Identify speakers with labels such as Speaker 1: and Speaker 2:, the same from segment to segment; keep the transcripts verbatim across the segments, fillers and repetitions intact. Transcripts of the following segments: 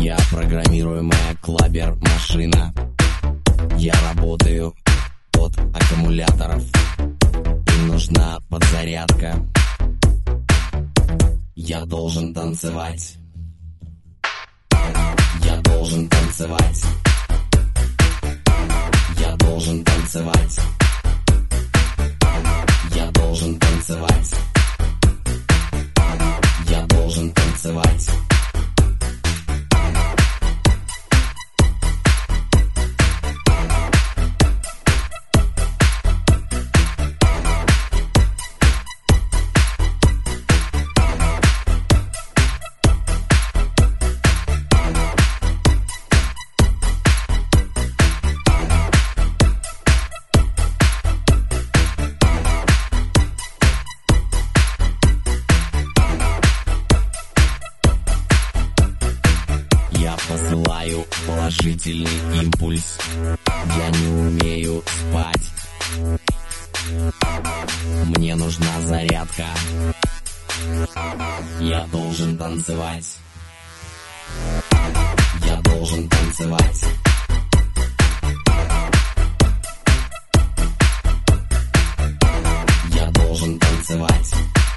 Speaker 1: Я программируемая клабер-машина. Я работаю от аккумуляторов. Им нужна подзарядка. Я должен танцевать. Я должен танцевать. Я должен танцевать. Я должен танцевать. Я должен танцевать. Я посылаю положительный импульс. Я не умею спать. Мне нужна зарядка. Я должен танцевать. Я должен танцевать. Я должен танцевать.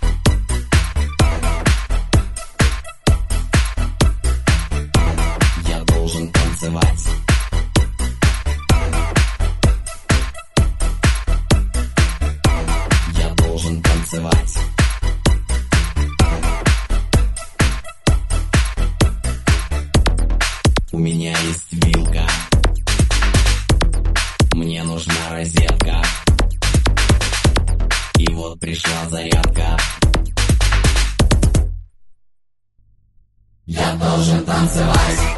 Speaker 1: Я должен танцевать. Я должен танцевать. У меня есть вилка. Мне нужна розетка. И вот пришла зарядка. Я должен танцевать.